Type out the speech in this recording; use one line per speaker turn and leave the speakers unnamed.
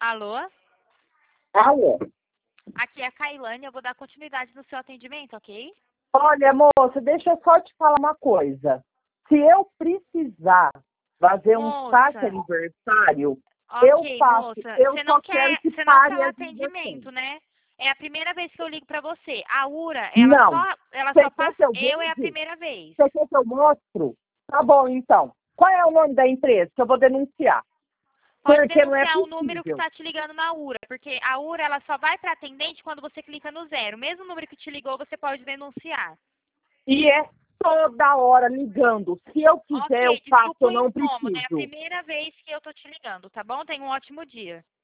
Alô?
Alô?
Aqui é a Cailane, eu vou dar continuidade no seu atendimento, ok?
Olha, moça, deixa eu só te falar uma coisa. Se eu precisar fazer um saque
Moça,
aniversário, eu
ok,
faço.
moça,
Eu
você
só
não
quero
quer,
que
você não
pare
quer o
as ligações.
atendimento, né? É a primeira vez que eu ligo pra você. A URA,
Não.
ela
Você
só
quer
passa,
que eu
eu é a
veja?
primeira vez.
Você quer que eu mostro? Tá bom, então. Qual é o nome da empresa que eu vou denunciar?
Pode
Porque não é
denunciar o número que
possível.
está te ligando na URA, porque a URA ela só vai para atendente quando você clica no 0. Mesmo número que te ligou, você pode denunciar.
E é toda hora ligando. Se eu quiser, eu
Ok,
faço,
desculpa
eu
o
não
incômodo, é a
preciso.
primeira vez que eu tô te ligando, tá bom? Tenha um ótimo dia.